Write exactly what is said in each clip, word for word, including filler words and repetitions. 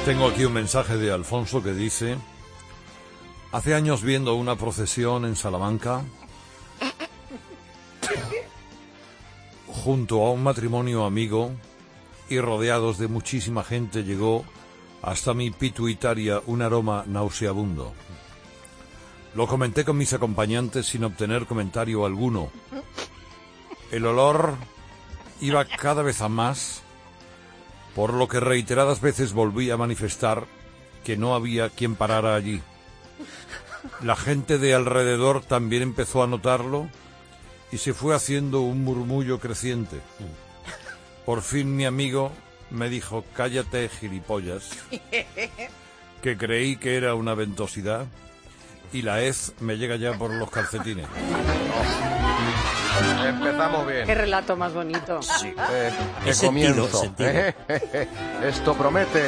Tengo aquí un mensaje de Alfonso que dice: hace años, viendo una procesión en Salamanca, junto a un matrimonio amigo y rodeados de muchísima gente, llegó hasta mi pituitaria un aroma nauseabundo. Lo comenté con mis acompañantes sin obtener comentario alguno. El olor iba cada vez a más, por lo que reiteradas veces volví a manifestar que no había quien parara allí. La gente de alrededor también empezó a notarlo y se fue haciendo un murmullo creciente. Por fin mi amigo me dijo: cállate, gilipollas, que creí que era una ventosidad y la hez me llega ya por los calcetines. Empezamos bien. Qué relato más bonito. Sí. Eh, qué comienzo. Sentido, sentido. Esto promete.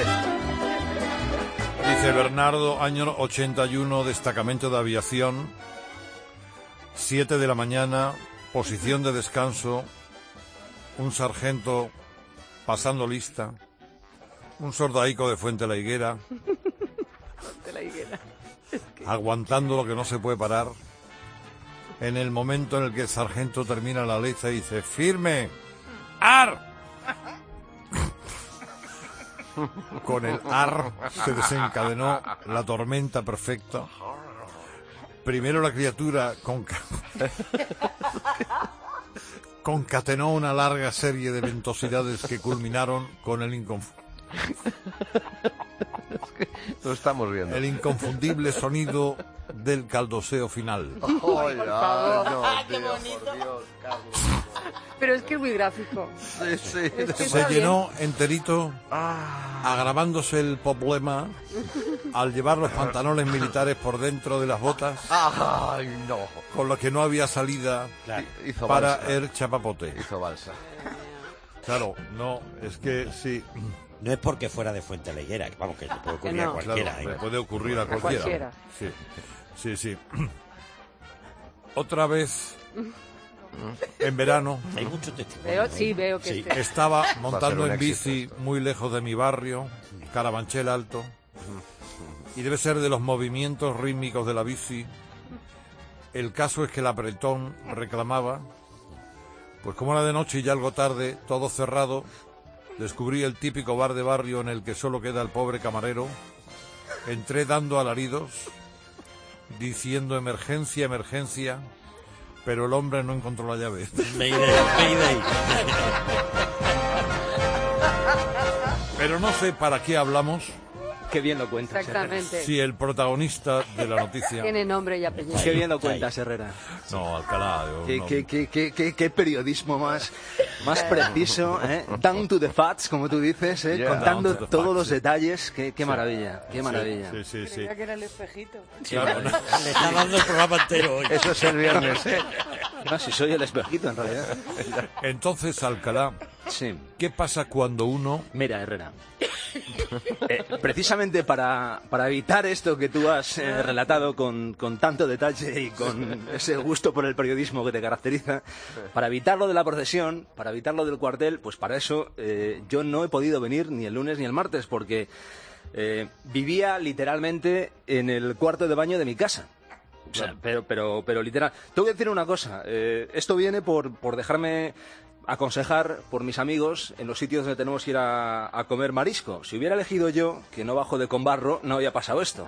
Dice Bernardo, año ochenta y uno, destacamento de aviación, siete de la mañana, posición de descanso, un sargento pasando lista, un soldadico de Fuente la Higuera, de la Higuera. Es que... aguantando lo que no se puede parar. En el momento en el que el sargento termina la letra y dice: ¡firme! ¡Ar! Con el ar se desencadenó la tormenta perfecta. Primero la criatura conca... concatenó una larga serie de ventosidades que culminaron con el inconfundible... Es que lo estamos viendo. El inconfundible sonido del caldoseo final. Oh, ay, por favor. No, ¡Ah, qué tío, bonito! por Dios, Carlos. Pero es que es muy gráfico. Sí, sí. Es que Se está llenó enterito, Ah. agravándose el problema al llevar los pantalones militares por dentro de las botas, Ay, no. con lo que no había salida Claro. Hizo para balsa. el chapapote. Hizo balsa. Claro, no, es que sí. No es porque fuera de Fuente la Higuera, que vamos, que le puede ocurrir No. a cualquiera. Claro, ¿eh? le puede ocurrir a A cualquiera. cualquiera. Sí, sí, sí. Otra vez, en verano, Hay mucho testimonio. Veo, ¿eh? sí, veo que Sí. este... estaba Va a ser montando un en éxito bici esto. muy lejos de mi barrio, Carabanchel Alto, y debe ser de los movimientos rítmicos de la bici. El caso es que el apretón reclamaba, pues como era de noche y ya algo tarde, todo cerrado, descubrí el típico bar de barrio en el que solo queda el pobre camarero. Entré dando alaridos, diciendo emergencia, emergencia, pero el hombre no encontró la llave. Mayday, Mayday. Pero no sé para qué hablamos, Qué bien lo cuentas, Exactamente. si el protagonista de la noticia... Tiene nombre y apellido. Qué bien lo cuentas, Herrera. No, Alcalá. yo Qué, no- qué, qué, qué, qué, qué periodismo más, más preciso, ¿eh? Down to the facts, como tú dices, ¿eh? Yeah. Contando Down to the todos facts, los sí. detalles. Qué, qué maravilla, qué maravilla. Sí, sí, sí. Creía que era el espejito. Claro, ¿no? Le está dando el programa entero hoy. Eso es el viernes, ¿eh? No, si soy el espejito, en realidad. Entonces, Alcalá, Sí. ¿qué pasa cuando uno... Mira, Herrera, eh, precisamente para, para evitar esto que tú has eh, relatado con, con tanto detalle y con ese gusto por el periodismo que te caracteriza, para evitar lo de la procesión, para evitar lo del cuartel, pues para eso eh, yo no he podido venir ni el lunes ni el martes, porque eh, vivía literalmente en el cuarto de baño de mi casa. O sea, pero, pero, pero literal. Te voy a decir una cosa. eh, esto viene por, por dejarme aconsejar por mis amigos en los sitios donde tenemos que ir a, a comer marisco. Si hubiera elegido yo, que no bajo de Conbarro, no había pasado esto.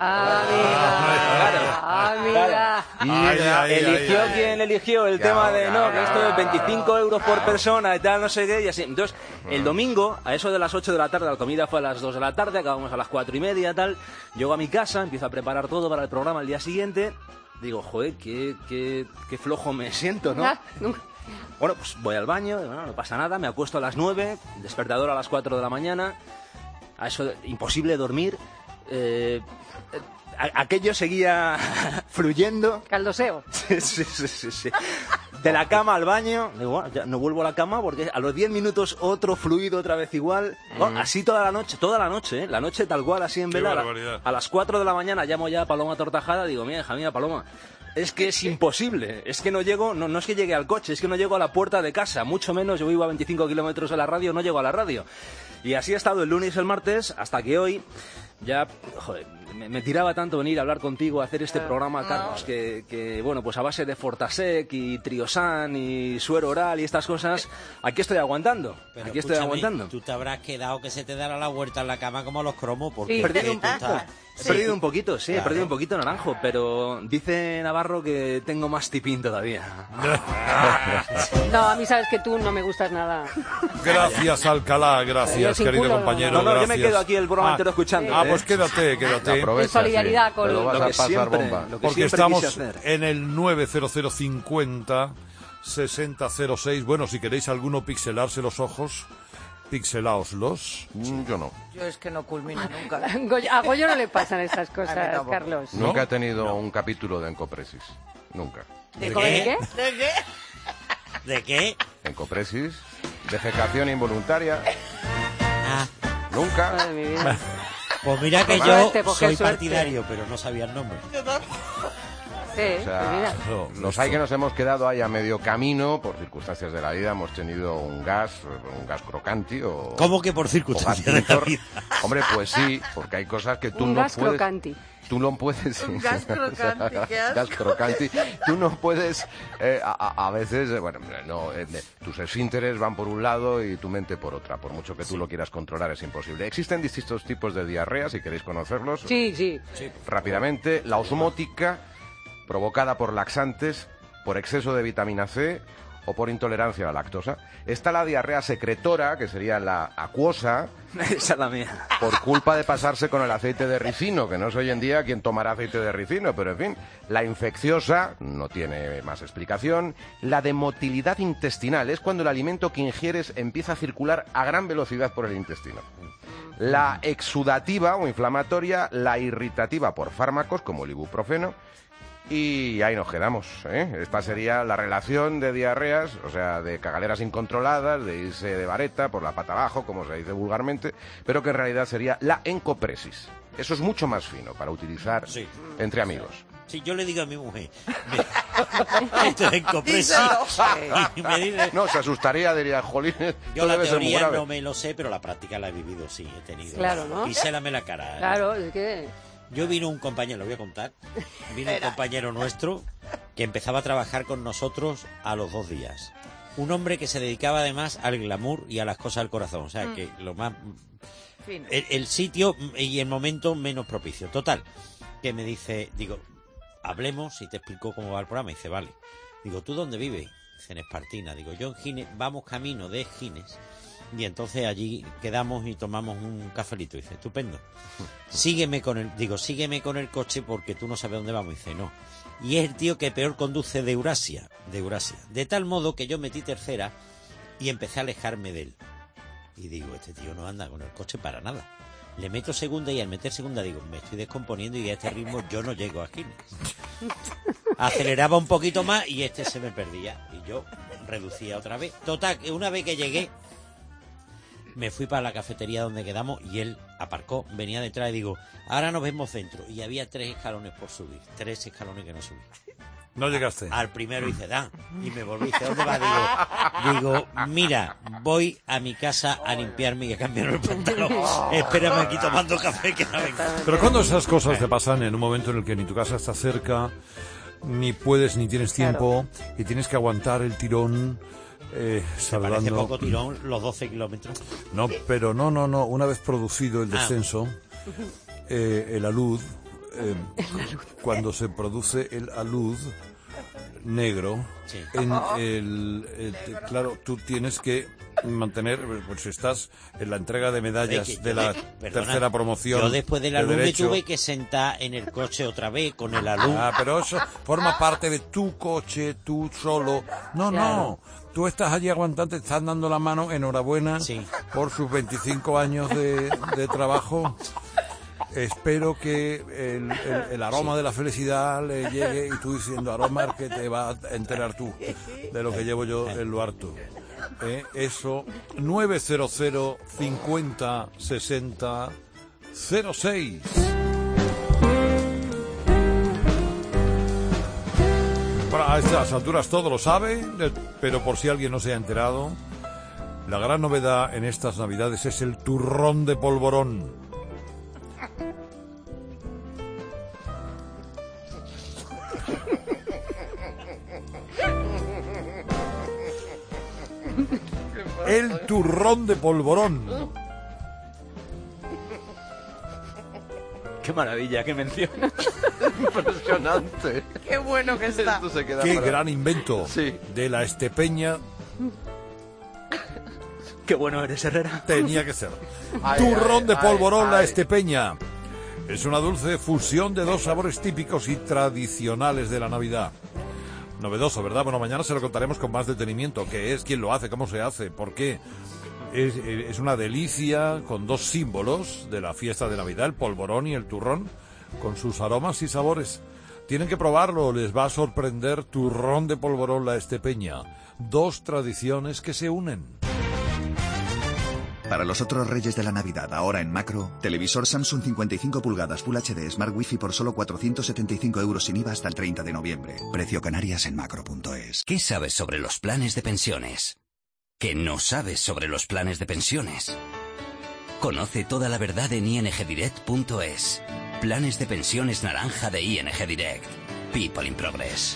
Ah, mira. Ah, mira. Ay, ay, eligió ay, ay. quien eligió el Ya, tema de ya, no, que esto es ya, veinticinco euros por ya. persona y tal, no sé qué, y así. Entonces, el domingo, a eso de las ocho de la tarde, la comida fue a las dos de la tarde, acabamos a las cuatro y media, tal. Llego a mi casa, empiezo a preparar todo para el programa el día siguiente. Digo, joder, qué, qué, qué flojo me siento, ¿no? Ah, nunca- Bueno, pues voy al baño, bueno, no pasa nada, me acuesto a las nueve, despertador a las cuatro de la mañana, a eso, imposible dormir, eh, eh, a- aquello seguía fluyendo, Caldoseo. sí, sí, sí, sí, sí. De la cama al baño, digo, bueno, ya no vuelvo a la cama porque a los diez minutos otro fluido otra vez igual, bueno, así toda la noche, toda la noche, ¿eh? La noche tal cual, así en Qué vela, a la- barbaridad. a las cuatro de la mañana llamo ya a Paloma Tortajada, digo, mira, hija mía, Paloma, es que es imposible. Es que no llego, no, no es que llegue al coche, es que no llego a la puerta de casa. Mucho menos, yo vivo a veinticinco kilómetros de la radio, no llego a la radio. Y así he estado el lunes y el martes, hasta que hoy ya, joder, me, me tiraba tanto venir a hablar contigo, a hacer este programa, Carlos, que, que, bueno, pues a base de Fortasec y Triosan y suero oral y estas cosas, aquí estoy aguantando. Pero aquí estoy aguantando. Tú te habrás quedado que se te dará la vuelta en la cama como a los cromos, porque Sí. He perdido tú un poco. estás- He Sí. perdido un poquito, sí, Claro. he perdido un poquito Naranjo, pero dice Navarro que tengo más tipín todavía. No, a mí sabes que tú no me gustas nada. Gracias, Alcalá, Yo gracias, sin querido culo, no, compañero. No, no, yo me gracias. quedo aquí el programa Ah, entero escuchando. Ah, ¿eh? pues quédate, quédate. Aprovecha, En solidaridad sí. con Te lo lo vas Lo a que pasar siempre, bomba. lo que Porque siempre estamos quise hacer. en el nueve cero cero cincuenta sesenta cero seis. Bueno, si queréis alguno pixelarse los ojos, pixelaoslos. Mm, Yo no. Yo es que no culmino nunca. Goyo- A Goyo no le pasan esas A mí cosas, tampoco. Carlos. ¿No? Nunca he tenido un capítulo de Encopresis. Nunca. ¿De cómo de qué? ¿De qué? ¿De qué? Encopresis, defecación involuntaria. Ah, Nunca. Madre mi vida. pues mira que Qué yo suerte, pues qué soy suerte. partidario, pero no sabía el nombre. Sí, O pues sea, mira. No, los hay que nos hemos quedado ahí a medio camino por circunstancias de la vida. Hemos tenido un gas, un gas crocanti o... ¿Cómo que por o gas circunstancias de la pintor. vida? Hombre, pues sí, porque hay cosas que tú Un no gas puedes... crocanti. Tú no puedes... Un gas crocanti, qué asco. Gas crocanti. Tú no puedes... eh, a, a- a veces, eh, bueno, no, eh, de- tus esfínteres van por un lado y tu mente por otra. Por mucho que tú lo quieras controlar, es imposible. Existen distintos tipos de diarrea, si queréis conocerlos. Sí, sí. Rápidamente, la osmótica, provocada por laxantes, por exceso de vitamina C o por intolerancia a la lactosa. Está la diarrea secretora, que sería la acuosa, Esa es la mía. por culpa de pasarse con el aceite de ricino, que no es hoy en día quien tomará aceite de ricino, pero en fin. La infecciosa, no tiene más explicación. La de motilidad intestinal, es cuando el alimento que ingieres empieza a circular a gran velocidad por el intestino. La exudativa o inflamatoria, la irritativa por fármacos como el ibuprofeno. Y ahí nos quedamos, ¿eh? Esta sería la relación de diarreas, o sea, de cagaleras incontroladas, de irse de vareta por la pata abajo, como se dice vulgarmente, pero que en realidad sería la encopresis. Eso es mucho más fino para utilizar Sí. entre amigos. Sí, yo le digo a mi mujer, mira, esto es encopresis, y me dice, No, se asustaría, diría, jolín, yo esto la debe ser muy teoría grave. no me lo sé, pero la práctica la he vivido, sí, he tenido. Claro, ¿no? Píselame la cara. Claro, es que... Yo vino un compañero, lo voy a contar, vino un compañero nuestro que empezaba a trabajar con nosotros a los dos días. Un hombre que se dedicaba además al glamour y a las cosas del corazón, o sea, que lo más... Fino. El, el sitio y el momento menos propicio. Total, que me dice, digo, hablemos y te explico cómo va el programa. Y dice, vale. Digo, ¿tú dónde vives? Dice, en Espartina. Digo, yo en Gines, vamos camino de Gines. Y entonces allí quedamos y tomamos un cafelito. Dice, estupendo. Sígueme con el, digo, sígueme con el coche porque tú no sabes dónde vamos. Dice, no. Y es el tío que peor conduce de Eurasia, de Eurasia. De tal modo que yo metí tercera y empecé a alejarme de él. Y digo, este tío no anda con el coche para nada. Le meto segunda y al meter segunda digo, me estoy descomponiendo y a este ritmo yo no llego a Gines. Aceleraba un poquito más y este se me perdía. Y yo reducía otra vez. Total, que una vez que llegué, me fui para la cafetería donde quedamos y él aparcó, venía detrás y digo, ahora nos vemos dentro. Y había tres escalones por subir, tres escalones que no subí. No llegaste. Al primero hice, dan, y me volví, dice, ¿dónde vas? Digo, digo, mira, voy a mi casa a limpiarme y a cambiarme el pantalón. Espérame aquí tomando café que no vengo. Pero cuando esas cosas te pasan en un momento en el que ni tu casa está cerca, ni puedes ni tienes tiempo, y tienes que aguantar el tirón, eh, Parece saludando... poco tirón los doce kilómetros. No, pero no, no, no. Una vez producido el Ah. descenso, eh, el alud, eh, cuando se produce el alud negro, Sí. en el, eh, te- claro, tú tienes que mantener, pues estás en la entrega de medallas Ve que de yo la de- perdona, tercera promoción. Yo después del de alud me derecho. tuve que sentar en el coche otra vez con el alud. Ah, pero eso forma parte de tu coche, tú solo. No, no. Tú estás allí aguantando, te están dando la mano, enhorabuena Sí. por sus veinticinco años de, de trabajo. Espero que el, el- el aroma de la felicidad le llegue y tú diciendo, aroma que te vas a enterar tú de lo que llevo yo en lo harto. Eh, eso, nueve cero cero cincuenta sesenta cero seis. a estas alturas todo lo sabe, pero por si alguien no se ha enterado, la gran novedad en estas Navidades es el turrón de polvorón. El turrón de polvorón. Qué maravilla, qué mención. Impresionante. Qué bueno que está. Esto se queda Qué para- gran invento Sí. de la estepeña Qué bueno eres, Herrera. tenía que ser. Ay, Turrón ay, de polvorón ay, la ay. estepeña. Es una dulce fusión de dos sabores típicos y tradicionales de la Navidad. Novedoso, ¿verdad? Bueno, mañana se lo contaremos con más detenimiento. ¿Qué es? ¿Quién lo hace? ¿Cómo se hace? ¿Por qué? Es, es una delicia con dos símbolos de la fiesta de Navidad, el polvorón y el turrón, con sus aromas y sabores. Tienen que probarlo, les va a sorprender. Turrón de polvorón la estepeña. Dos tradiciones que se unen. Para los otros reyes de la Navidad, ahora en Macro, televisor Samsung cincuenta y cinco pulgadas Full H D Smart Wi-Fi por solo cuatrocientos setenta y cinco euros sin I V A hasta el treinta de noviembre. Precio Canarias en macro punto es. ¿Qué sabes sobre los planes de pensiones? ¿Qué no sabes sobre los planes de pensiones? Conoce toda la verdad en i n g direct punto es. Planes de pensiones naranja de I N G Direct. People in Progress.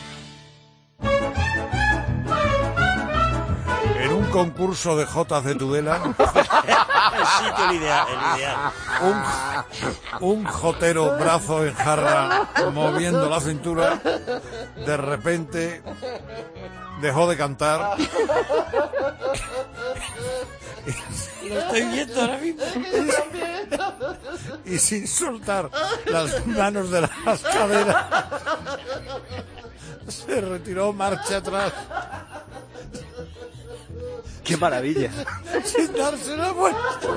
En un concurso de jotas de Tudela, El sitio, el ideal, el ideal. un, un jotero brazo en jarra moviendo la cintura, de repente dejó de cantar Lo estoy viendo ahora mismo. y sin soltar las manos de las caderas se retiró marcha atrás Qué maravilla. sin darse la vuelta.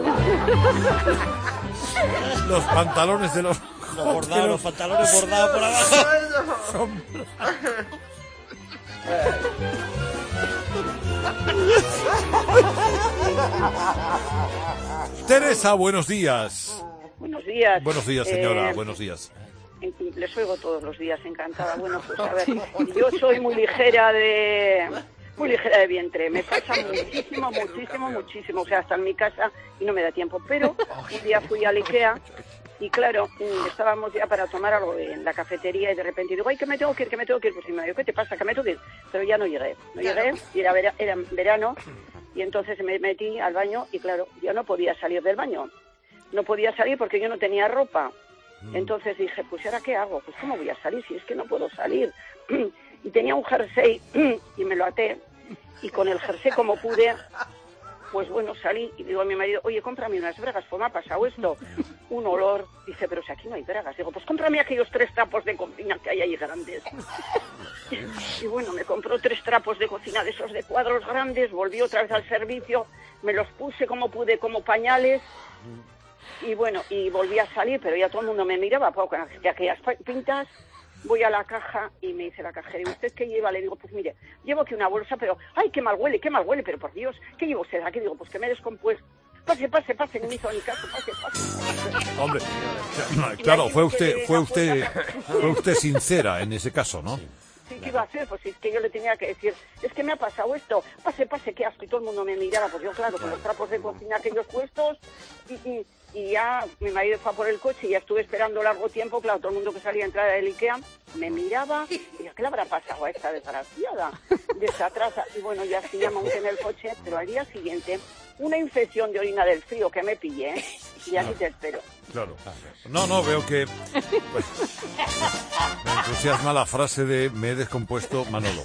Los pantalones de los Los bordados, los joteros pantalones bordados por abajo. son Teresa, buenos días. Buenos días. Buenos días, señora, Eh, buenos días. en- Les oigo todos los días, encantada. Bueno, pues a ver, yo soy muy ligera de... Muy ligera de vientre, me pasa muchísimo, muchísimo, muchísimo, o sea, hasta en mi casa y no me da tiempo, pero un día fui al IKEA y claro, mm, estábamos ya para tomar algo en la cafetería y de repente digo, ay, que me tengo que ir, que me tengo que ir, pues y me digo, ¿qué te pasa? Que me tengo que ir, pero ya no llegué, no llegué, y era, vera- era verano y entonces me metí al baño y claro, yo no podía salir del baño, no podía salir porque yo no tenía ropa. Entonces dije, pues ¿y ahora qué hago? Pues ¿cómo voy a salir si es que no puedo salir? Y tenía un jersey y me lo até y con el jersey como pude, pues bueno, salí y digo a mi marido, oye, cómprame unas bragas, pues me ha pasado esto, un olor, dice, pero si aquí no hay bragas, digo, pues cómprame aquellos tres trapos de cocina que hay ahí grandes. Y bueno, me compró tres trapos de cocina de esos de cuadros grandes, volví otra vez al servicio, me los puse como pude, como pañales, y bueno, y volví a salir, pero ya todo el mundo me miraba, pues, con aquellas pintas. Voy a la caja y me dice la cajera, ¿y usted qué lleva? Le digo, pues mire, llevo aquí una bolsa, pero, ¡ay, qué mal huele, qué mal huele! Pero por Dios, ¿qué llevo usted aquí? Digo, pues que me he descompuesto. Pase, pase, pase, no me hizo ni caso, pase, pase. Hombre, claro, fue usted, fue usted, fue usted sincera en ese caso, ¿no? Sí, ¿qué iba a hacer? Pues es que yo le tenía que decir, es que me ha pasado esto, pase, pase, qué asco, y todo el mundo me miraba, pues yo, claro, con los trapos de cocina aquellos puestos, y, y, y ya mi marido fue a por el coche y ya estuve esperando largo tiempo, claro, todo el mundo que salía a entrar del IKEA me miraba, y decía, ¿qué le habrá pasado a esta desgraciada? Desde atrás, y bueno, ya sí, ya monté en el coche, pero al día siguiente, una infección de orina del frío que me pillé, ¿eh? Y aquí te espero. Claro. No, no, veo que pues, me entusiasma la frase de me he descompuesto Manolo.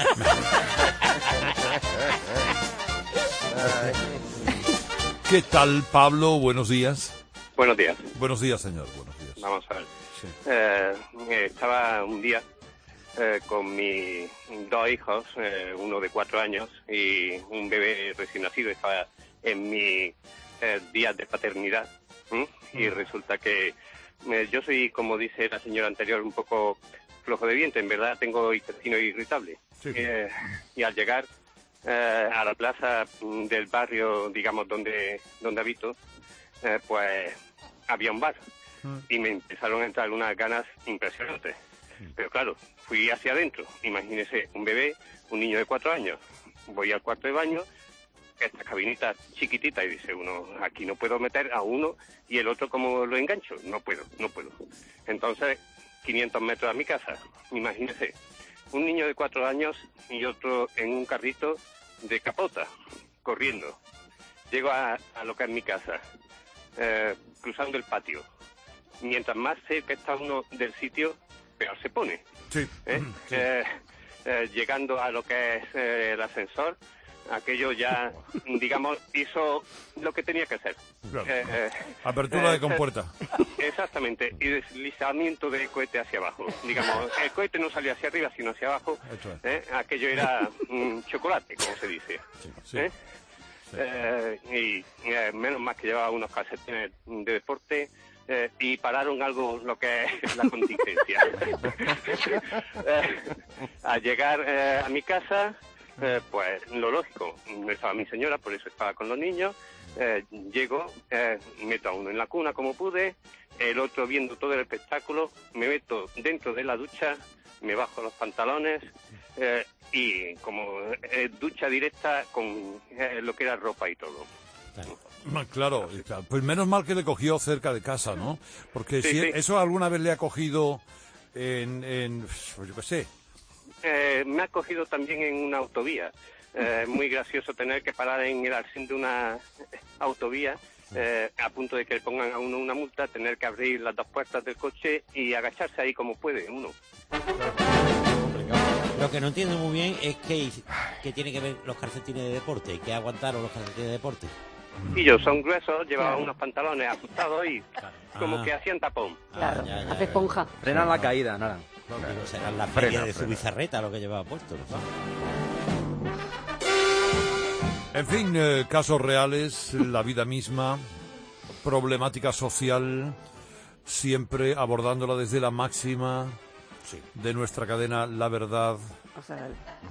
¿Qué tal, Pablo? Buenos días. Buenos días. Buenos días, señor. Buenos días. Vamos a ver. Sí. Eh, estaba un día eh, con mis dos hijos, eh, uno de cuatro años y un bebé recién nacido. Estaba en mis eh, días de paternidad. ¿m? Y resulta que eh, yo soy, como dice la señora anterior, un poco flojo de vientre. En verdad tengo intestino irritable. Sí. Eh, y al llegar eh, a la plaza del barrio, digamos, donde, donde habito, eh, pues había un bar. Y me empezaron a entrar unas ganas impresionantes. Pero claro, fui hacia adentro. Imagínese, un bebé, un niño de cuatro años. Voy al cuarto de baño, esta cabinita chiquitita, y dice uno, aquí no puedo meter a uno y el otro, ¿cómo lo engancho? No puedo, no puedo. Entonces, quinientos metros a mi casa. Imagínese, un niño de cuatro años y otro en un carrito de capota, corriendo. Llego a, a lo que es mi casa, eh, cruzando el patio. Mientras más cerca está uno del sitio, peor se pone. Sí. ¿Eh? Sí. Eh, eh, llegando a lo que es eh, el ascensor, aquello ya, digamos, hizo lo que tenía que hacer. Claro. Eh, eh, Apertura eh, de compuerta. Exactamente, y deslizamiento de cohete hacia abajo. Digamos, el cohete no salía hacia arriba, sino hacia abajo. Eso es. ¿Eh? Aquello era mm, chocolate, como se dice. Sí, sí. ¿Eh? Sí. Eh, y eh, menos más que llevaba unos calcetines de deporte. Eh, y pararon algo lo que es la contingencia. eh, al llegar eh, a mi casa, eh, pues lo lógico, no estaba mi señora, por eso estaba con los niños. Eh, llego, eh, meto a uno en la cuna como pude, el otro viendo todo el espectáculo, me meto dentro de la ducha, me bajo los pantalones eh, y como eh, ducha directa con eh, lo que era ropa y todo. Claro, claro, pues menos mal que le cogió cerca de casa, ¿no? Porque Sí, si sí. eso alguna vez le ha cogido en, en pues yo qué sé. Eh, me ha cogido también en una autovía. Eh, muy gracioso tener que parar en el arcén de una autovía, eh, a punto de que le pongan a uno una multa, tener que abrir las dos puertas del coche y agacharse ahí como puede uno. Lo que no entiendo muy bien es que, que tiene que ver los calcetines de deporte, que aguantaron los calcetines de deporte. Y yo son gruesos, llevaban unos pantalones ajustados y como Ah. que hacían tapón. Claro, ya, ya, hace esponja. Frenan la caída, nada. Digo, será la Frena, feria de su frena. bizarreta lo que llevaba puesto, ¿no? En fin, eh, casos reales, la vida misma, problemática social, siempre abordándola desde la máxima de nuestra cadena La Verdad. O sea,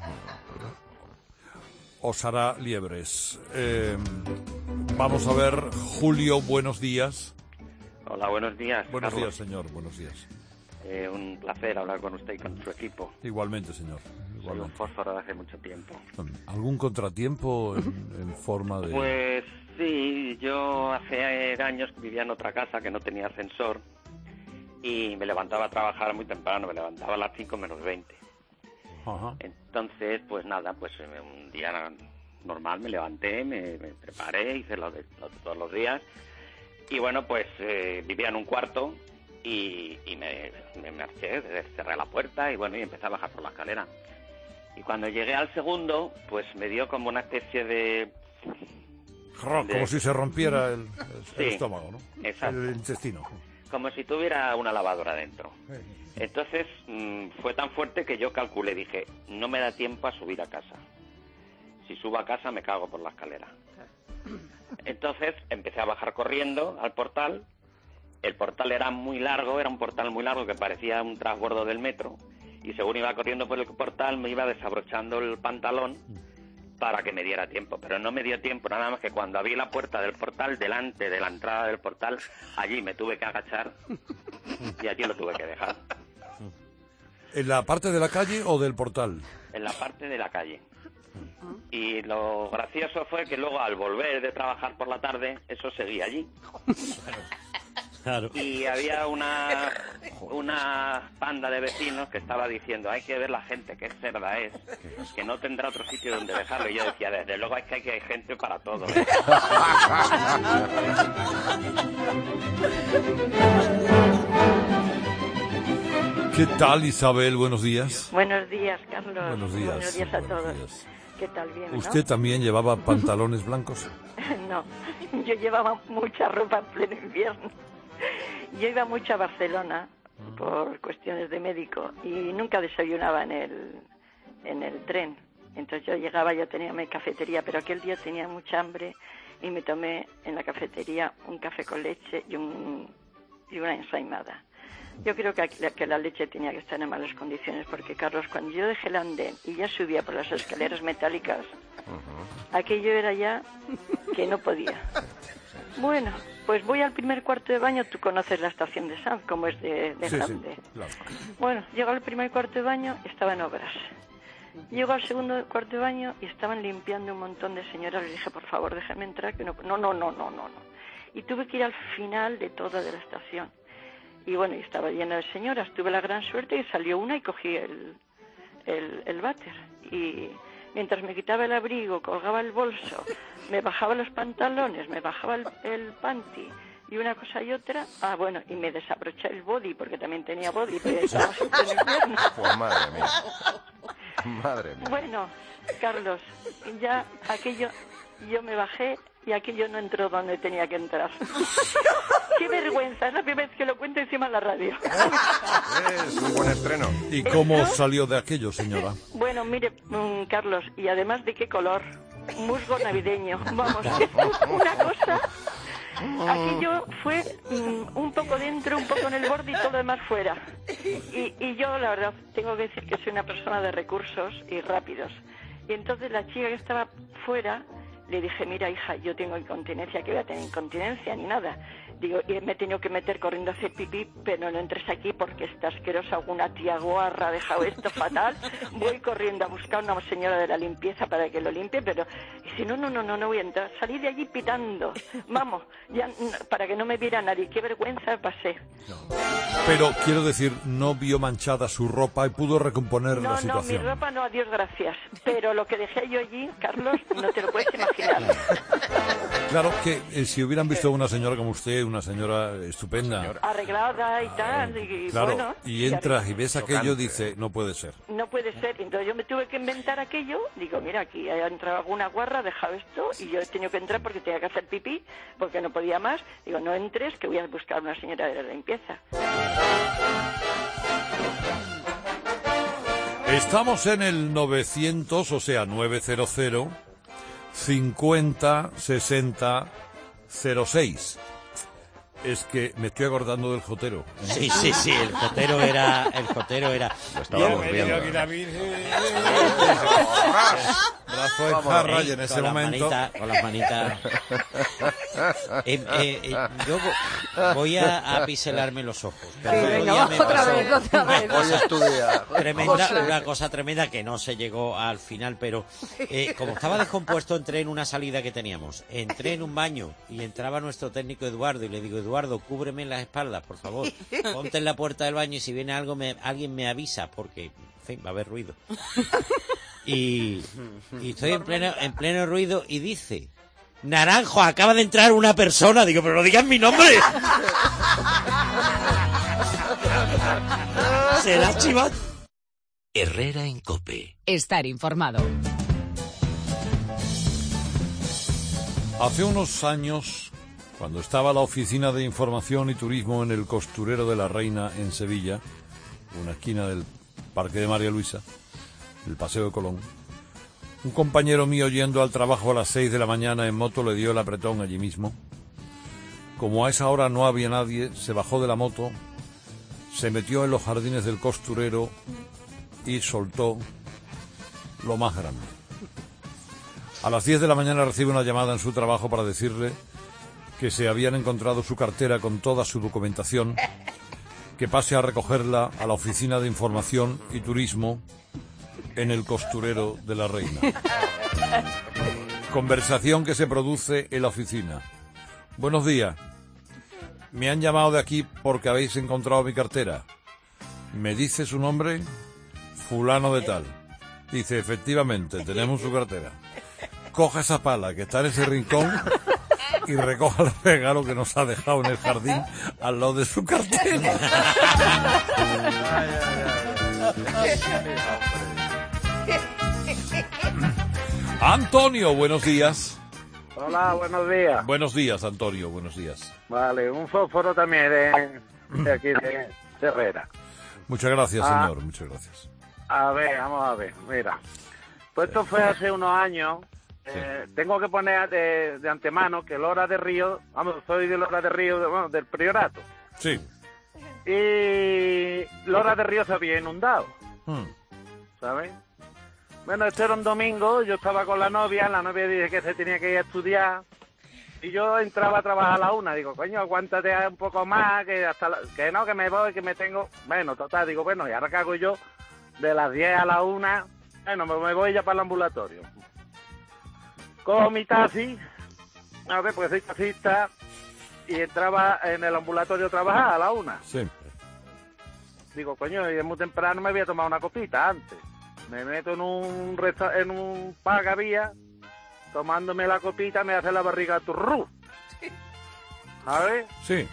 Os hará liebres. Eh, vamos a ver, Julio, buenos días. Hola, buenos días. Buenos Carlos. días, señor, buenos días. Eh, un placer hablar con usted y con su equipo. Igualmente, señor. Soy un Igualmente. fósforo de hace mucho tiempo. ¿Algún contratiempo en, en forma de...? Pues sí, yo hace años vivía en otra casa que no tenía ascensor y me levantaba a trabajar muy temprano, me levantaba a las cinco menos veinte. Ajá. Entonces, pues nada, pues eh, un día normal me levanté, me, me preparé, hice lo de, lo de todos los días y bueno, pues eh, vivía en un cuarto y, y me, me marché, cerré la puerta y bueno, y empecé a bajar por la escalera. Y cuando llegué al segundo, pues me dio como una especie de... Ro- de- Como si se rompiera el, el- el Sí, estómago, ¿no? exacto. El intestino. Como si tuviera una lavadora dentro. Entonces mmm, fue tan fuerte que yo calculé, dije, no me da tiempo a subir a casa. Si subo a casa me cago por la escalera. Entonces empecé a bajar corriendo al portal. El portal era muy largo, era un portal muy largo que parecía un transbordo del metro. Y según iba corriendo por el portal me iba desabrochando el pantalón para que me diera tiempo. Pero no me dio tiempo, nada más que cuando abrí la puerta del portal, delante de la entrada del portal, allí me tuve que agachar y allí lo tuve que dejar. ¿En la parte de la calle o del portal? En la parte de la calle. Y lo gracioso fue que luego al volver de trabajar por la tarde, eso seguía allí. Claro. Y había una una panda de vecinos que estaba diciendo, hay que ver la gente, qué cerda es, que no tendrá otro sitio donde dejarlo. Y yo decía, desde luego es que hay, que hay gente para todo. ¿eh? ¿Qué tal, Isabel? Buenos días. Buenos días, Carlos. Buenos días. Buenos días a buenos todos. días. ¿Qué tal? Bien, ¿no? ¿Usted también llevaba pantalones blancos? No, yo llevaba mucha ropa en pleno invierno. Yo iba mucho a Barcelona por cuestiones de médico y nunca desayunaba en el, en el tren. Entonces yo llegaba, yo tenía mi cafetería, pero aquel día tenía mucha hambre y me tomé en la cafetería un café con leche y, un, y una ensaimada. Yo creo que, que la leche tenía que estar en malas condiciones porque, Carlos, cuando yo dejé el andén y ya subía por las escaleras metálicas, aquello era ya que no podía. Bueno, pues voy al primer cuarto de baño. Tú conoces la estación de Sanz, como es de, de Sí, grande. sí, claro. Bueno, llego al primer cuarto de baño, estaba en obras. Llego al segundo cuarto de baño y estaban limpiando un montón de señoras. Les dije, por favor, déjame entrar, que no... No, no, no, no, no, no. Y tuve que ir al final de toda de la estación. Y bueno, y estaba llena de señoras. Tuve la gran suerte y salió una y cogí el, el, el váter. Y mientras me quitaba el abrigo, colgaba el bolso, me bajaba los pantalones, me bajaba el, el panty y una cosa y otra, ah, bueno, y me desabroché el body, porque también tenía body, pero estaba siempre en invierno. Pues madre mía. Madre mía. Bueno, Carlos, ya aquello, yo me bajé y aquello no entró donde tenía que entrar. Qué vergüenza, es la primera vez que lo cuento encima de la radio. Es un buen estreno. ¿Y cómo salió de aquello, señora? Bueno, mire, mmm, Carlos, y además de qué color, musgo navideño, vamos, una cosa, aquello fue mmm, un poco dentro, un poco en el borde y todo lo demás fuera. Y, y yo, la verdad, tengo que decir que soy una persona de recursos y rápidos. Y entonces la chica que estaba fuera, le dije, mira, hija, yo tengo incontinencia, que voy a tener incontinencia ni nada. Digo, y me he tenido que meter corriendo a hacer pipí, pero no entres aquí porque está asquerosa, alguna tía guarra ha dejado esto fatal. Voy corriendo a buscar a una señora de la limpieza para que lo limpie, pero y si no, no, no, no, no voy a entrar. Salí de allí pitando. Vamos, ya para que no me viera nadie. Qué vergüenza pasé. Pero, quiero decir, no vio manchada su ropa y pudo recomponer No, la no, mi situación. ropa no, adiós, gracias. Pero lo que dejé yo allí, Carlos, no te lo puedes imaginar. Claro que eh, si hubieran visto a una señora como usted, una señora estupenda, Arreglada y tal, y claro, bueno. y entras y ves aquello, Chocante. dice, no puede ser. No puede ser. Entonces yo me tuve que inventar aquello. Digo, mira, aquí ha entrado alguna guarra, ha dejado esto, y yo he tenido que entrar porque tenía que hacer pipí, porque no podía más. Digo, no entres, que voy a buscar una señora de la limpieza. Estamos en el novecientos, o sea, novecientos, cincuenta, sesenta, cero seis. Es que me estoy acordando del jotero. Sí, sí, sí, el jotero era... El jotero era... Lo estábamos Yo- viendo. aquí la Virgen. Brazo en jarra y en ese con las momento... manitas, con las manitas. Eh, eh, eh, yo vo- voy a, a piselarme los ojos. Pero Sí, el otro venga, día vamos me otra pasó vez, otra vez. Hoy es tu día. Tremenda, José. una cosa tremenda que no se llegó al final, pero eh, como estaba descompuesto, entré en una salida que teníamos. Entré en un baño y entraba nuestro técnico Eduardo y le digo, Eduardo, cúbreme las espaldas, por favor. Ponte en la puerta del baño y si viene algo, me, alguien me avisa, porque, en fin, va a haber ruido. Y, y estoy en pleno, en pleno ruido y dice, Naranjo, acaba de entrar una persona. Digo, pero no digas mi nombre. ¿Será Chivat? Herrera en Cope. Estar informado. Hace unos años, cuando estaba la Oficina de Información y Turismo en el Costurero de la Reina en Sevilla, una esquina del Parque de María Luisa, el Paseo de Colón, un compañero mío yendo al trabajo a las seis de la mañana en moto le dio el apretón allí mismo. Como a esa hora no había nadie, se bajó de la moto, se metió en los jardines del costurero y soltó lo más grande. A las diez de la mañana recibe una llamada en su trabajo para decirle que se habían encontrado su cartera con toda su documentación, que pase a recogerla a la Oficina de Información y Turismo en el Costurero de la Reina. Conversación que se produce en la oficina. Buenos días. Me han llamado de aquí porque habéis encontrado mi cartera. ¿Me dice su nombre? Fulano de tal. Dice, efectivamente, tenemos su cartera. Coja esa pala que está en ese rincón y recoja el regalo que nos ha dejado en el jardín al lado de su cartera. Antonio, buenos días. Hola, buenos días. Buenos días, Antonio, buenos días. Vale, un fósforo también de, de aquí de Herrera. Muchas gracias, Ah. señor, muchas gracias. A ver, vamos a ver, mira. Pues esto fue hace unos años. Eh, tengo que poner de, de antemano que Lora de Río, vamos, soy de Lora de Río, de- bueno, del Priorato. Sí. Y Lora de Río se había inundado, Hmm. ¿sabes? Bueno, este era un domingo, yo estaba con la novia, la novia dice que se tenía que ir a estudiar Y yo entraba a trabajar a la una, digo, coño, aguántate un poco más, que hasta la- que no, que me voy, que me tengo... Bueno, total, digo, bueno, ¿y ahora qué hago yo? De las diez a la una, bueno, me, me voy ya para el ambulatorio. Cojo mi taxi, a ver, pues soy taxista, y entraba en el ambulatorio a trabajar a la una. Sí. Digo, coño, y es muy temprano, me voy a tomar una copita antes. Me meto en un resta- en un pagavía, tomándome la copita, me hace la barriga turrú. ¿Sabes? Sí.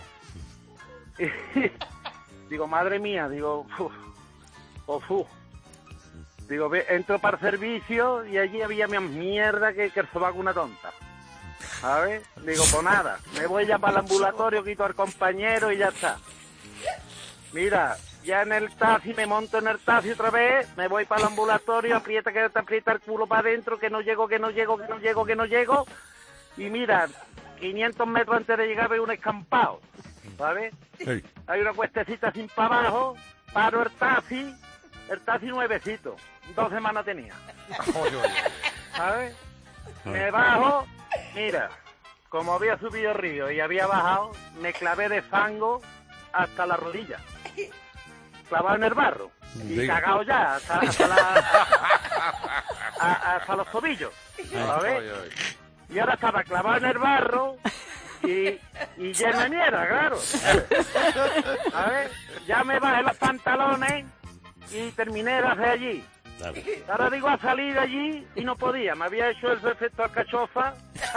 Digo, madre mía, digo, uf, uf, uf. Digo, ve, entro para el servicio y allí había más mierda que, que el sobaco una tonta. ¿Sabes? Digo, pues nada, me voy ya para el ambulatorio, quito al compañero y ya está. Mira, ya en el taxi, me monto en el taxi otra vez, me voy para el ambulatorio, aprieta que te aprieta el culo para adentro, que no llego, que no llego, que no llego, que no llego. Y mira, quinientos metros antes de llegar veo un escampado, ¿sabes? Sí. Hay una cuestecita sin para abajo, paro el taxi, el taxi nuevecito, dos semanas tenía. ¿Sabes? Me bajo, mira, como había subido el río y había bajado, me clavé de fango hasta la rodilla, clavado en el barro y Diga. cagado ya hasta, hasta, la- a- hasta los tobillos, ¿sabes? Y ahora estaba clavado en el barro y, y lleno de mierda, claro. ¿Sabes? Ya me bajé los pantalones y terminé de hacer allí. Ahora digo a salir de allí y no podía, me había hecho el efecto alcachofa.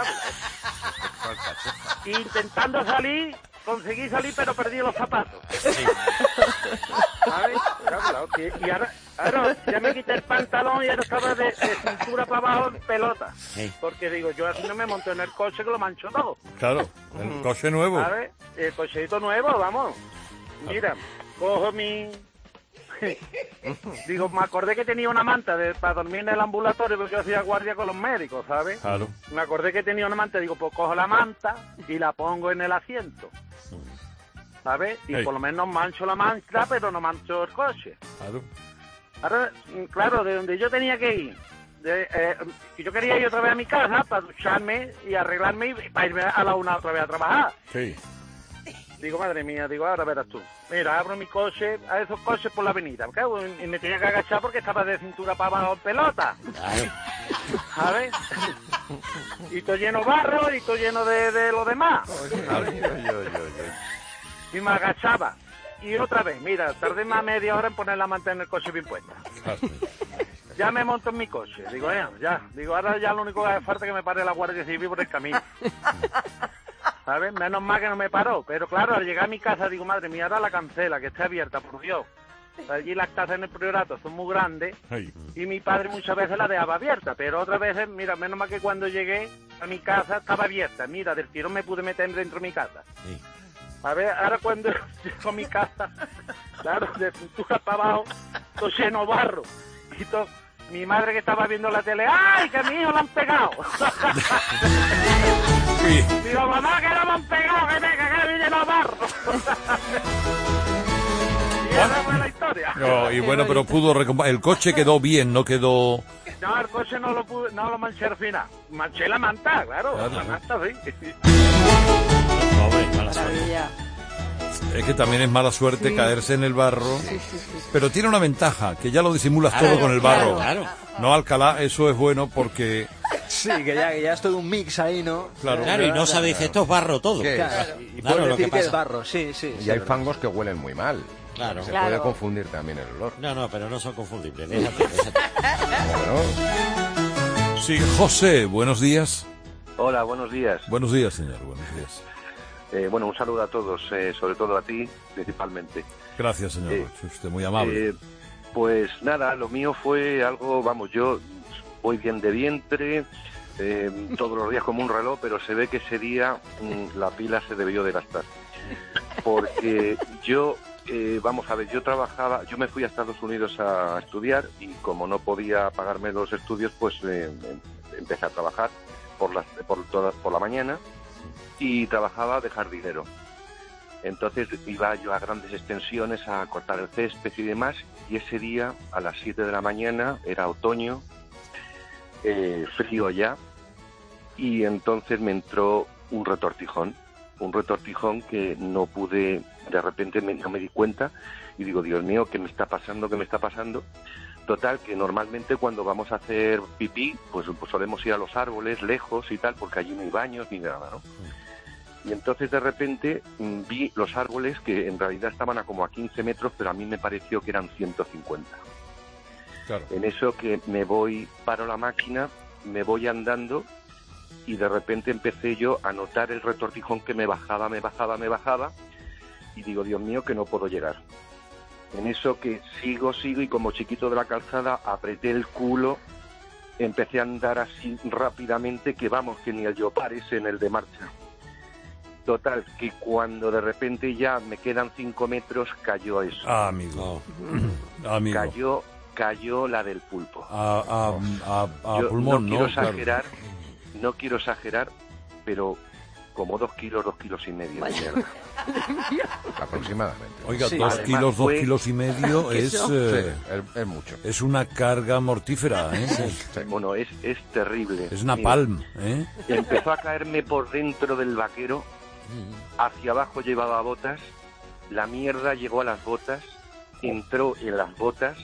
Y intentando salir, conseguí salir pero perdí los zapatos. ¿Sabes? Claro, que- y ahora, ahora ya me quité el pantalón y ahora estaba de, de cintura para abajo en pelota. Sí. Porque digo, yo así no me monto en el coche que lo mancho todo. Claro, el coche nuevo. ¿Sabes? El cochecito nuevo, vamos. Mira, cojo mi... Digo, me acordé que tenía una manta de, para dormir en el ambulatorio porque yo hacía guardia con los médicos, ¿sabes? Claro. Me acordé que tenía una manta, digo, pues cojo la manta y la pongo en el asiento, ¿sabes? Y Hey. por lo menos mancho la manta, pero no mancho el coche. Claro. Ahora, mm, claro, de donde yo tenía que ir, de, eh, yo quería ir otra vez a mi casa para ducharme y arreglarme y para irme a la una otra vez a trabajar. Sí. Digo, madre mía, digo, ahora verás tú. Mira, abro mi coche, a esos coches por la avenida, cago, y me tenía que agachar porque estaba de cintura para abajo en pelota. ¿Sabes? Y todo lleno de barro y todo lleno de, de lo demás. ¿sabes? Y me agachaba. Y otra vez, mira, tardé más media hora en poner la manta en el coche bien puesta. Ya me monto en mi coche. Digo, ya, ya. Digo, ahora ya lo único que hace falta es que me pare la Guardia Civil por el camino. ¿Sabes? Menos mal que no me paró. Pero claro, al llegar a mi casa digo, madre mía, ahora la cancela, que está abierta, por Dios. Allí las casas en el priorato son muy grandes Hey. y mi padre muchas veces la dejaba abierta, pero otras veces, mira, menos mal que cuando llegué a mi casa estaba abierta. Mira, del tirón me pude meter dentro de mi casa. A ver, ahora cuando llego a mi casa, claro, de cintura para abajo, todo lleno de barro. Y todo, mi madre que estaba viendo la tele, ¡ay, que a mi hijo lo han pegado! Digo, mamá, que no me han pegado, que me cagué lleno de barro. Y esa fue la historia. No, y bueno, pero pudo recomp- el coche quedó bien, no quedó... No, el coche no lo pude, no lo manché al final. Manché la manta, claro, Claro. la manta sí. Maravilla. Es que también es mala suerte Sí. caerse en el barro. Sí, sí, sí. Pero tiene una ventaja, que ya lo disimulas Claro, todo con el barro. claro, claro. No, Alcalá, eso es bueno porque... Sí, que ya, que ya es todo un mix ahí, ¿no? Claro. Claro, y no sabéis, esto es barro todo. ¿Qué? Claro, y Claro, puedes lo que decir que es pasa- barro, sí, sí. Y sí, hay verdad. fangos que huelen muy mal. Claro. Se Claro. puede confundir también el olor. No, no, pero no son confundibles. Déjate, déjate. Bueno, Sí, José, buenos días. Hola, buenos días. Buenos días, señor, buenos días. Eh, bueno, un saludo a todos, eh, sobre todo a ti, principalmente. Gracias, señor. Eh, Es usted muy amable. Eh, pues nada, lo mío fue algo, vamos, yo voy bien de vientre, eh, todos los días como un reloj, pero se ve que ese día mm, la pila se debió de gastar. Porque yo, eh, vamos a ver, yo trabajaba, yo me fui a Estados Unidos a estudiar y como no podía pagarme los estudios, pues eh, em- empecé a trabajar por, las, por, toda, por la mañana y trabajaba de jardinero. Entonces iba yo a grandes extensiones a cortar el césped y demás, y ese día a las siete de la mañana, era otoño, eh, frío ya, y entonces me entró un retortijón, un retortijón que no pude, de repente me, no me di cuenta y digo, Dios mío, ¿qué me está pasando? ¿Qué me está pasando? Total, que normalmente cuando vamos a hacer pipí, pues, pues solemos ir a los árboles, lejos y tal, porque allí no hay baños ni nada, ¿no? Y entonces de repente mm, vi los árboles que en realidad estaban a como a quince metros, pero a mí me pareció que eran ciento cincuenta. Claro. En eso que me voy, paro la máquina, me voy andando y de repente empecé yo a notar el retortijón que me bajaba, me bajaba, me bajaba y digo, Dios mío, que no puedo llegar. En eso que sigo, sigo y como chiquito de la calzada apreté el culo, empecé a andar así rápidamente que vamos, que ni el Yopar ese en el de marcha. Total, que cuando de repente ya me quedan cinco metros, cayó eso. Ah, amigo. amigo. Cayó, cayó la del pulpo. A, a, a, a Yo pulmón, no ¿no? quiero exagerar, Claro. no quiero exagerar, pero como dos kilos, dos kilos y medio. de mierda. Aproximadamente. Oiga, Sí, dos además kilos, dos fue- kilos y medio es, Sí, eh, es, es mucho. es una carga mortífera, ¿eh? Bueno, es, es terrible. Es una Mira, palm, ¿eh? Empezó a caerme por dentro del vaquero, hacia abajo llevaba botas, la mierda llegó a las botas, entró en las botas,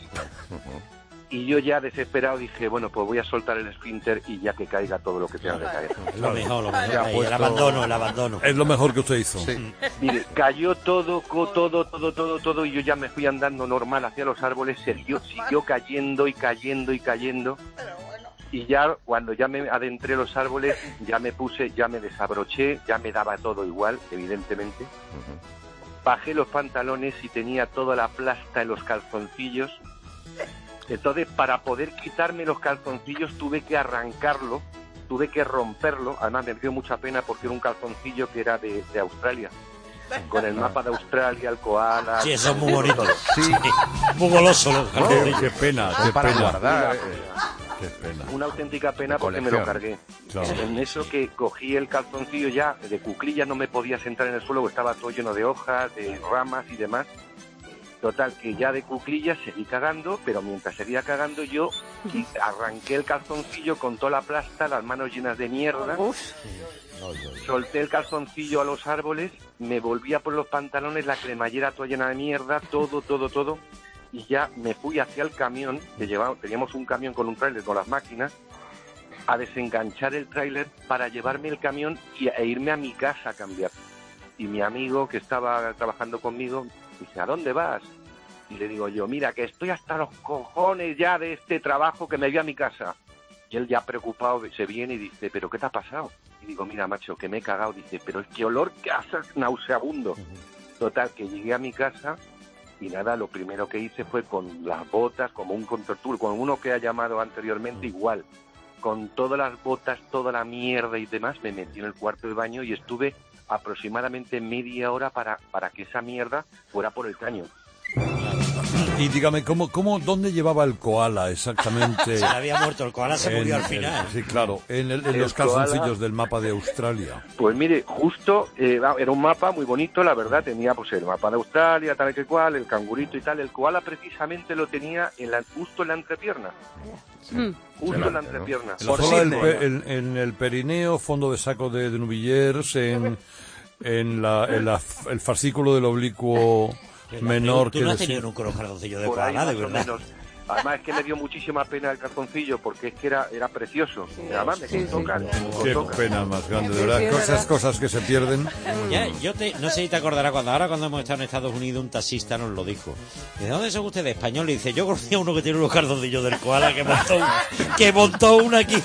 y yo ya desesperado dije, bueno, pues voy a soltar el esfínter y ya que caiga todo lo que tenga que caer. Lo mejor, lo mejor. Ya ha Ahí, puesto- El abandono, el abandono. Es lo mejor que usted hizo. Mire, cayó todo, co- todo, todo, todo, todo, y yo ya me fui andando normal hacia los árboles, siguió, siguió cayendo y cayendo y cayendo. Y ya cuando ya me adentré los árboles, ya me puse, ya me desabroché, ya me daba todo igual, evidentemente. Bajé los pantalones y tenía toda la plasta en los calzoncillos. Entonces, para poder quitarme los calzoncillos tuve que arrancarlo, tuve que romperlo. Además, me dio mucha pena porque era un calzoncillo que era de, de Australia. Con el mapa de Australia, el koala... Sí, eso es muy bonito. Sí. Muy goloso los Oh, calzoncillos. qué pena, Son qué para pena. guardar. eh. Qué pena. Una auténtica pena De porque me lo colección. cargué. Claro. En eso que cogí el calzoncillo ya de cuclillas, no me podía sentar en el suelo porque estaba todo lleno de hojas, de ramas y demás. Total, que ya de cuclillas seguí cagando, pero mientras seguía cagando yo arranqué el calzoncillo con toda la plasta, las manos llenas de mierda. Solté el calzoncillo a los árboles, me volví a por los pantalones, la cremallera toda llena de mierda, todo, todo, todo. Y ya me fui hacia el camión, que llevaba, teníamos un camión con un tráiler con las máquinas, a desenganchar el tráiler para llevarme el camión y, e irme a mi casa a cambiar. Y mi amigo que estaba trabajando conmigo dice, ¿a dónde vas? Y le digo yo, mira, que estoy hasta los cojones ya de este trabajo, que me voy a mi casa. Y él ya preocupado se viene y dice, ¿pero qué te ha pasado? Y digo, mira, macho, que me he cagado. Dice, pero es que olor que hace nauseabundo. Total, que llegué a mi casa y nada, lo primero que hice fue con las botas, como un contortur, con uno que ha llamado anteriormente, igual. Con todas las botas, toda la mierda y demás, me metí en el cuarto de baño y estuve aproximadamente media hora para, para que esa mierda fuera por el caño. Y dígame, ¿cómo, cómo, ¿dónde llevaba el koala exactamente? Se le había muerto, el koala se murió En- al final. en- sí, claro, en, el- en El los calzoncillos koala- del mapa de Australia. Pues mire, justo eh, era un mapa muy bonito, la verdad, tenía pues el mapa de Australia, tal y que cual, el cangurito y tal. El koala precisamente lo tenía en la, justo en la entrepierna. Justo en la entrepierna. En la zona del pe- en, en el perineo, fondo de saco de, de Nuvillers, en, en, la, en la- el fascículo del oblicuo menor. Tú que no has dese- tenido nunca los calzoncillos de Por ahí koala, de más o verdad. menos. Además es que me dio muchísima pena el calzoncillo porque es que era, era precioso. Además me costó caro, me Qué costó caro. pena más grande, de Sí, verdad. es Cosas, verdad. cosas que se pierden. Ya, yo te, no sé si te acordarás cuando ahora cuando hemos estado en Estados Unidos un taxista nos lo dijo. ¿De dónde son ustedes? Españoles. Dice, yo conocí a uno que tiene unos calzoncillos del koala que montó, un- que montó uno aquí.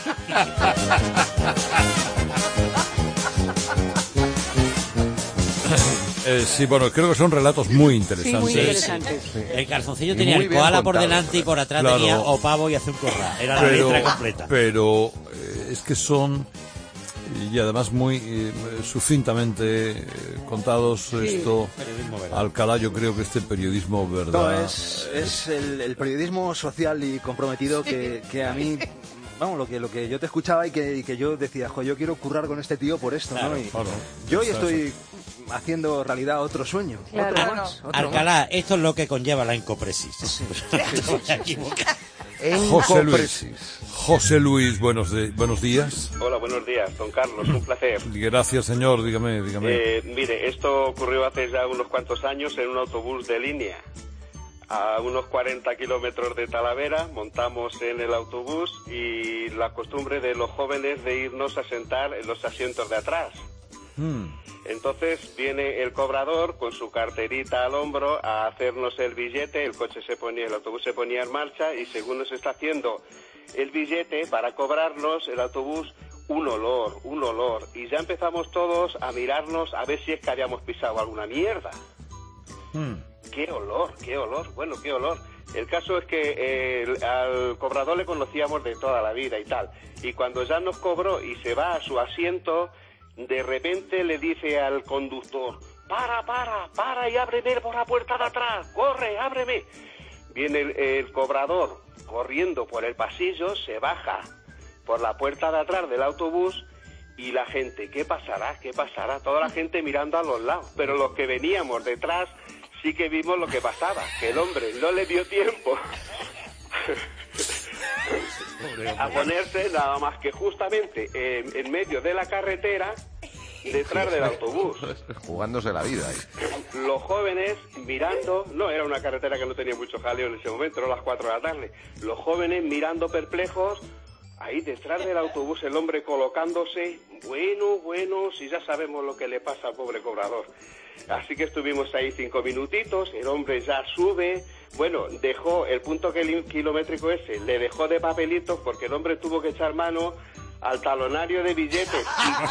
Eh, sí, bueno, creo que son relatos muy interesantes. muy interesantes. Sí. El calzoncillo Y tenía muy el bien koala por contados, delante y por atrás claro. tenía o pavo y hace un corral. Era la pero, letra completa. Pero eh, es que son, y además muy eh, sucintamente eh, contados, Sí. esto, Periodismo veraz. Alcalá, yo creo que este periodismo No, verdad. es, es el, el periodismo social y comprometido que, que a mí, vamos, lo que, lo que yo te escuchaba y que, y que yo decía, jo, yo quiero currar con este tío por esto, Claro, ¿no? Y claro. yo hoy Está estoy haciendo realidad otro sueño, otro más, otro Alcalá, esto es lo que conlleva la encopresis. No te voy a equivocar. en José Copresis. Luis. José Luis, buenos, de, buenos días. Hola, buenos días, don Carlos, un placer. Gracias, señor, dígame, dígame. Eh, mire, esto ocurrió hace ya unos cuantos años en un autobús de línea. A unos cuarenta kilómetros de Talavera, montamos en el autobús y la costumbre de los jóvenes de irnos a sentar en los asientos de atrás. Hmm. Entonces viene el cobrador con su carterita al hombro a hacernos el billete, el coche se ponía, el autobús se ponía en marcha y según nos está haciendo el billete para cobrarnos, el autobús, un olor, un olor. Y ya empezamos todos a mirarnos a ver si es que habíamos pisado alguna mierda. Hmm. ¡Qué olor, qué olor! Bueno, qué olor. El caso es que eh, al cobrador le conocíamos de toda la vida y tal. Y cuando ya nos cobró y se va a su asiento, de repente le dice al conductor, para, para, para y ábreme por la puerta de atrás, corre, ábreme. Viene el, el cobrador corriendo por el pasillo, se baja por la puerta de atrás del autobús y la gente, ¿qué pasará? ¿Qué pasará? Toda la gente mirando a los lados, pero los que veníamos detrás sí que vimos lo que pasaba, que el hombre no le dio tiempo a ponerse nada más que justamente en, en medio de la carretera detrás del autobús. Jugándose la vida ahí. Los jóvenes mirando, no, era una carretera que no tenía mucho jaleo en ese momento, eran las cuatro de la tarde. Los jóvenes mirando perplejos, ahí detrás del autobús el hombre colocándose, bueno, bueno, si ya sabemos lo que le pasa al pobre cobrador. Así que estuvimos ahí cinco minutitos, el hombre ya sube, bueno, dejó el punto kilométrico ese, le dejó de papelitos porque el hombre tuvo que echar mano al talonario de billetes.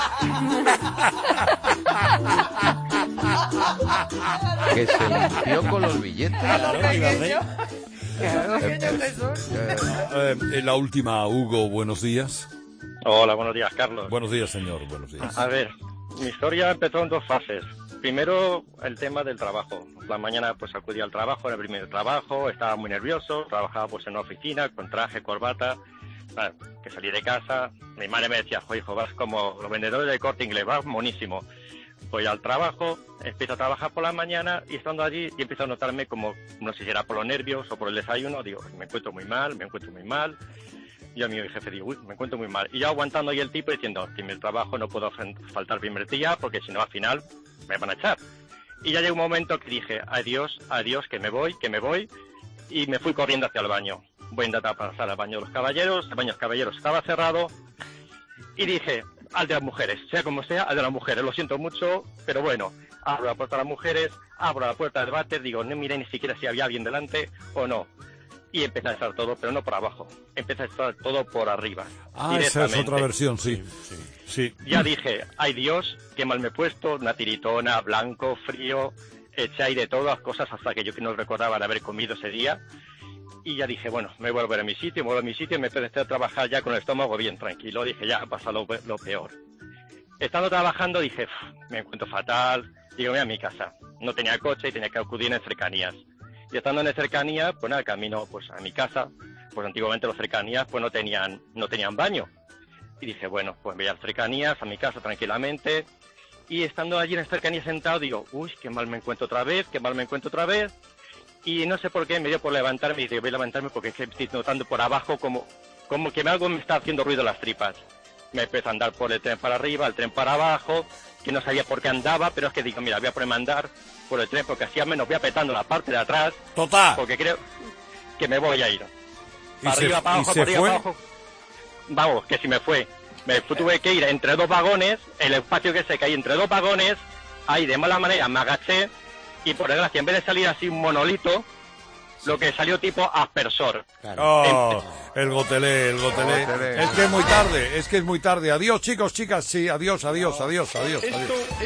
Que se limpió con los billetes. Eh, eh, la última, Hugo, buenos días. Hola, buenos días, Carlos. Buenos días, señor, buenos días. A ver, mi historia empezó en dos fases. Primero, el tema del trabajo. La mañana pues acudí al trabajo, era el primer trabajo, estaba muy nervioso, trabajaba pues en una oficina, con traje, corbata, ah, que salí de casa. Mi madre me decía, jo, hijo, vas como los vendedores de Corte Inglés, vas monísimo. Voy al trabajo, empiezo a trabajar por la mañana y estando allí y empiezo a notarme como, no sé si era por los nervios o por el desayuno, digo, me encuentro muy mal, me encuentro muy mal. Yo a mi jefe digo, uy, me encuentro muy mal. Y yo aguantando ahí el tipo diciendo, que en mi trabajo no puedo faltar el primer día porque si no al final me van a echar. Y ya llegó un momento que dije, adiós, adiós, que me voy, que me voy. Y me fui corriendo hacia el baño. Voy a intentar pasar al baño de los caballeros. El baño de los caballeros estaba cerrado. Y dije, al de las mujeres, sea como sea, al de las mujeres. Lo siento mucho, pero bueno, abro la puerta de las mujeres, abro la puerta del váter, digo, no miré ni siquiera si había alguien delante o no. Y empecé a estar todo, pero no por abajo. Empecé a estar todo por arriba. Ah, esa es otra versión, sí. sí, sí. Ya dije, ay Dios, qué mal me he puesto, una tiritona, blanco, frío, eché ahí de todas las cosas hasta que yo que no recordaba de haber comido ese día. Y ya dije, bueno, me voy a volver a mi sitio, me vuelvo a mi sitio y me empecé a trabajar ya con el estómago bien tranquilo. Dije, ya ha pasado lo, lo peor. Estando trabajando dije, me encuentro fatal, digo, voy a mi casa. No tenía coche y tenía que acudir en cercanías. Y estando en cercanías, pues nada, camino pues a mi casa, pues antiguamente los cercanías pues no tenían, no tenían baño. Y dije, bueno, pues voy a cercanías, a mi casa tranquilamente. Y estando allí en cercanías sentado, digo, uy, qué mal me encuentro otra vez, qué mal me encuentro otra vez. Y no sé por qué me dio por levantarme y dije, voy a levantarme porque es que estoy notando por abajo como, como que algo me está haciendo ruido en las tripas. Me empecé a andar por el tren para arriba, el tren para abajo, que no sabía por qué andaba, pero es que digo, mira, voy a ponerme a andar por el tren porque así al menos voy apretando la parte de atrás. Total. Porque creo que me voy a ir. ¿Y Para se, arriba, para y abajo, se para arriba, fue? para abajo. Vamos, que si me fue. Me tuve que ir entre dos vagones, el espacio que sé que hay entre dos vagones, ahí de mala manera me agaché y por desgracia en vez de salir así un monolito, lo que salió tipo aspersor. Oh, el gotelé, el gotelé. Gotelé. Es que es muy tarde, es que es muy tarde. Adiós, chicos, chicas, sí, adiós, adiós, adiós, adiós, adiós.